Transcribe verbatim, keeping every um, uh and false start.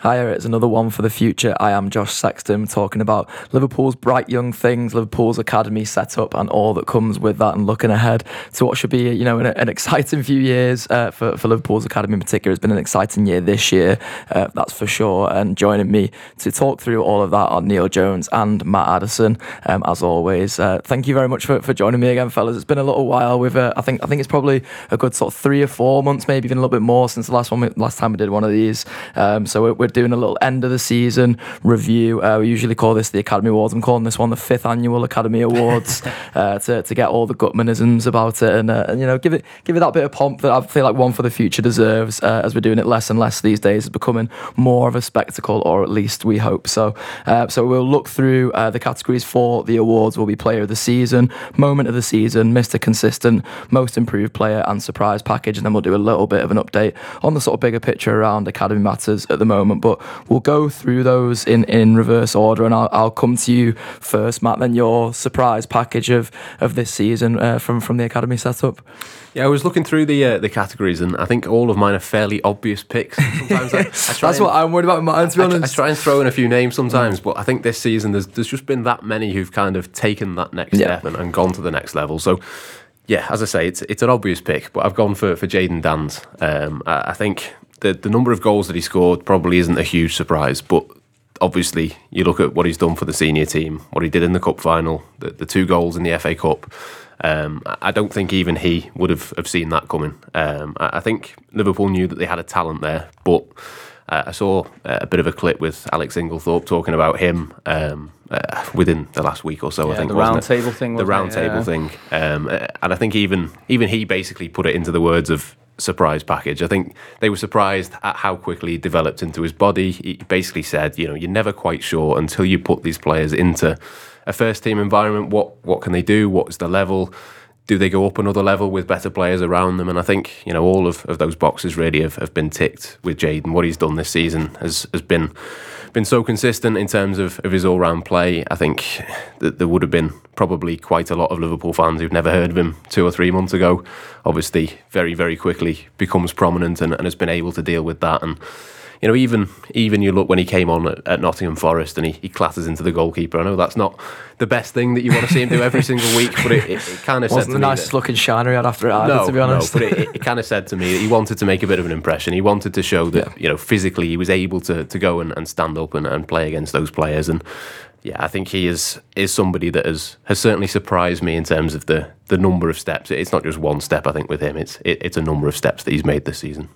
Hiya, it's another one for the future. I am Josh Sexton, talking about Liverpool's bright young things, Liverpool's academy setup, and all that comes with that, and looking ahead to what should be, you know, an, an exciting few years uh, for, for Liverpool's academy in particular. It's been an exciting year this year, uh, that's for sure. And joining me to talk through all of that are Neil Jones and Matt Addison. Um, as always, uh, thank you very much for, for joining me again, fellas. It's been a little while. With uh, I think I think it's probably a good sort of three or four months, maybe even a little bit more since the last one, we, last time we did one of these. Um, so we're, we're doing a little end of the season review. Uh, we usually call this the Academy Awards. I'm calling this one the fifth annual Academy Awards uh, to to get all the Gutmanisms about it, and, uh, and you know give it give it that bit of pomp that I feel like One for the Future deserves. Uh, as we're doing it less and less these days, it's becoming more of a spectacle, or at least we hope so. Uh, so we'll look through uh, the categories for the awards. Will be Player of the Season, Moment of the Season, Mister Consistent, Most Improved Player, and Surprise Package, and then we'll do a little bit of an update on the sort of bigger picture around Academy matters at the moment. But we'll go through those in, in reverse order, and I'll, I'll come to you first, Matt, then your surprise package of, of this season uh, from, from the Academy setup. Yeah, I was looking through the uh, the categories, and I think all of mine are fairly obvious picks. Sometimes I, I try That's and, what I'm worried about mine, to be I, honest. I try and throw in a few names sometimes, but I think this season there's there's just been that many who've kind of taken that next Yeah. step and, and gone to the next level. So, yeah, as I say, it's it's an obvious pick, but I've gone for, for Jayden Danns. Um, I, I think the the number of goals that he scored probably isn't a huge surprise, but obviously you look at what he's done for the senior team, what he did in the cup final, the, the two goals in the F A Cup. Um, I don't think even he would have, have seen that coming. Um, I, I think Liverpool knew that they had a talent there, but uh, I saw uh, a bit of a clip with Alex Inglethorpe talking about him um, uh, within the last week or so. Yeah, I think the wasn't round it? table thing. The wasn't round it? table Yeah. thing, um, uh, and I think even even he basically put it into the words of surprise package. I think they were surprised at how quickly he developed into his body. He basically said, you know, you're never quite sure until you put these players into a first team environment. What what can they do? What's the level? Do they go up another level with better players around them? And I think, you know, all of, of those boxes really have, have been ticked with Jayden. What he's done this season has, has been been so consistent in terms of, of his all-round play. I think that there would have been probably quite a lot of Liverpool fans who've never heard of him two or three months ago. Obviously, very, very quickly becomes prominent and, and has been able to deal with that. And you know, even even you look when he came on at, at Nottingham Forest and he, he clatters into the goalkeeper. I know that's not the best thing that you want to see him do every single week, but it, it, it kind of said Wasn't to the me nicest that, looking shiner he had after it either, no, to be honest. No, but it, it kind of said to me that he wanted to make a bit of an impression. He wanted to show that, Yeah. you know, physically he was able to to go and, and stand up and, and play against those players. And yeah, I think he is is somebody that has, has certainly surprised me in terms of the, the number of steps. It's not just one step, I think, with him. It's it, it's a number of steps that he's made this season.